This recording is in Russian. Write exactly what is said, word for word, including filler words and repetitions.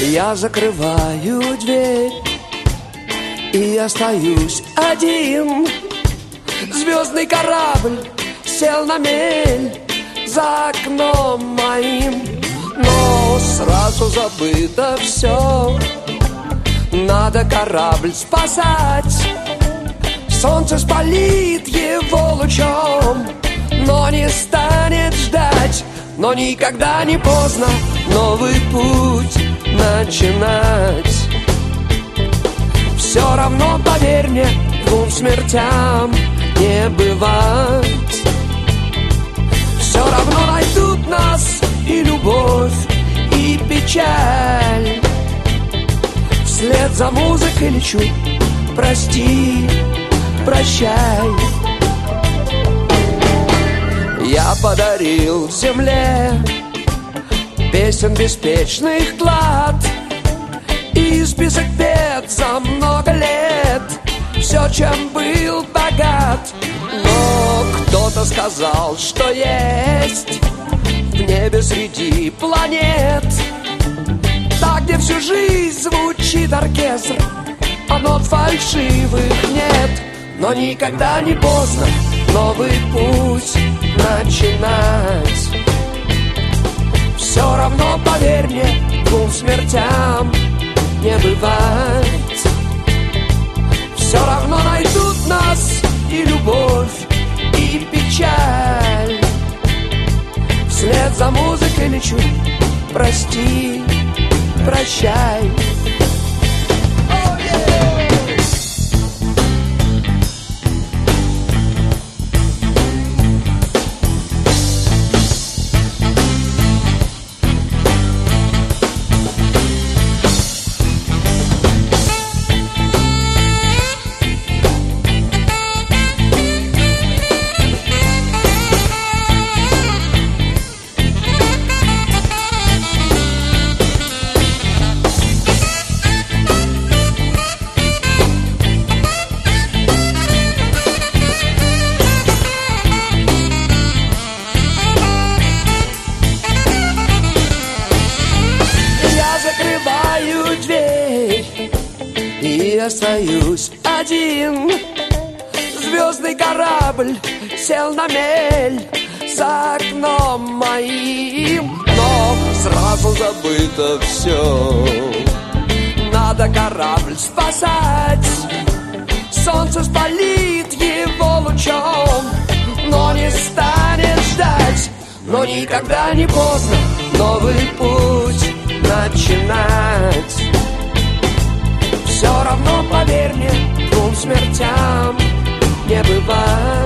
Я закрываю дверь и остаюсь один. Звездный корабль сел на мель за окном моим. Но сразу забыто все. Надо корабль спасать. Солнце спалит его лучом, но не станет ждать. Но никогда не поздно новый путь начинать. Все равно, поверь мне, двум смертям не бывать. Все равно найдут нас и любовь, и печаль. Вслед за музыкой лечу, прости, прощай. Я подарил земле песен беспечных клад и список бед за много лет, все, чем был богат. Но кто-то сказал, что есть в небе среди планет та, где всю жизнь звучит оркестр, а нот фальшивых нет. Но никогда не поздно новый путь начинать. Все равно, поверь мне, двум смертям не бывать. Все равно найдут нас и любовь, и печаль. Вслед за музыкой лечу, прости, прощай. И остаюсь один. Звездный корабль сел на мель за окном моим. Но сразу забыто все. Надо корабль спасать. Солнце спалит его лучом, но не станет ждать. Но никогда не поздно новый путь начинать. Все равно, поверь мне, двум смертям не бывает.